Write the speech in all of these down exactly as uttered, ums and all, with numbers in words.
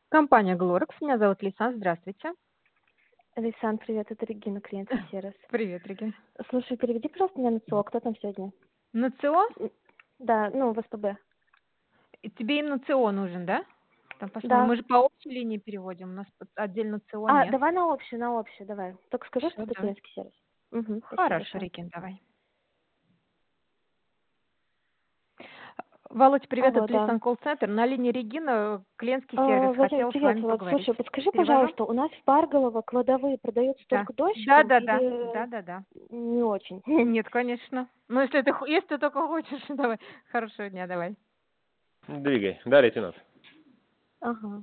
Компания Глорекс. Меня зовут Лисан. Здравствуйте. Лейсан, привет, это Регина, клиентский сервис. Привет, Регин. Слушай, переведи, пожалуйста, меня на ЦО. Кто там сегодня? На ЦО? М, Да, ну, в СПБ. И тебе именно ЦО нужен, да? Там посмотрим. Да. Мы же по общей линии переводим. У нас под- отдельно ЦО А, нет. давай на общую, на общую, давай. Только скажи, что Всё, это давай. клиентский сервис. Угу, спасибо Хорошо, большое. Регин, давай. Володь, привет, Алло, это да. Лисан колл-центр. На линии Регина, клиентский сервис. А, Владимир, Хотела с привет, вами Влад. поговорить. Слушай, подскажи, Перевожу? пожалуйста, у нас в Парголово кладовые продаются Да. только дождиком Да-да-да. или Да-да-да. не очень? Нет, конечно. Ну, если ты, хо- если ты только хочешь, давай. Хорошего дня, давай. Двигай. Да, лейтенант. Ага.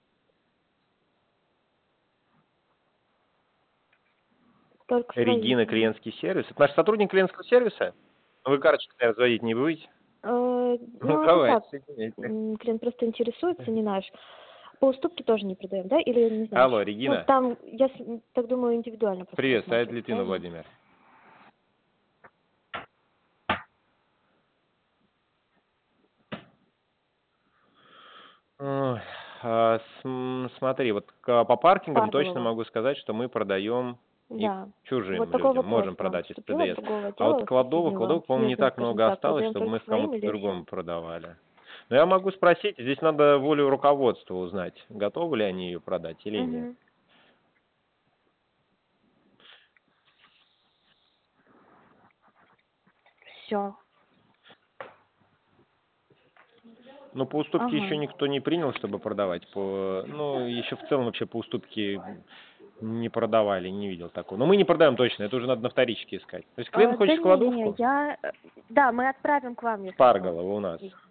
Только свои. Регина, Мгм. клиентский сервис. Это наш сотрудник клиентского сервиса? Вы карточку, наверное, разводить не будете? Э, Ну, Ну, это давайте, так, соединяйте. м, клиент просто интересуется, не наш. По уступке тоже не продаем, да? Или не знаешь? Алло, Ну, Регина. там, я с- так думаю, индивидуально просто Привет, сайт рассматривать, Литвина правильно? Владимир. Ой, а, см- смотри, вот к- по паркингам точно Парголово. могу сказать, что мы продаем их Да. Вот чужим такой людям, вопрос можем к вам продать из поступил от ПДС. другого А вот отдела кладовок, соседнего, кладовок, по-моему, не смежного, так скажем много так. осталось, Продаем чтобы только мы их своим кому-то или другому всем? продавали. Но я могу спросить, здесь надо волю руководства узнать, готовы ли они ее продать или нет. Угу. Все. Ну, по уступке еще Ага. никто не принял, чтобы продавать. По, ну, еще в целом вообще по уступке не продавали, не видел такого. Но мы не продаем точно, это уже надо на вторичке искать. То есть клиент А, да хочет не-не-не, кладовку я... э, Да, мы отправим к вам, в если что. Парголово у нас. Их.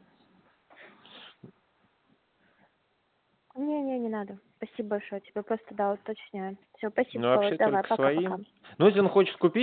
Не-не, не надо. Спасибо большое. Тебе просто, да, уточняю. Все, Ну, спасибо, Володь. вообще Давай, только пока-пока. своим. Ну, если он хочет купить,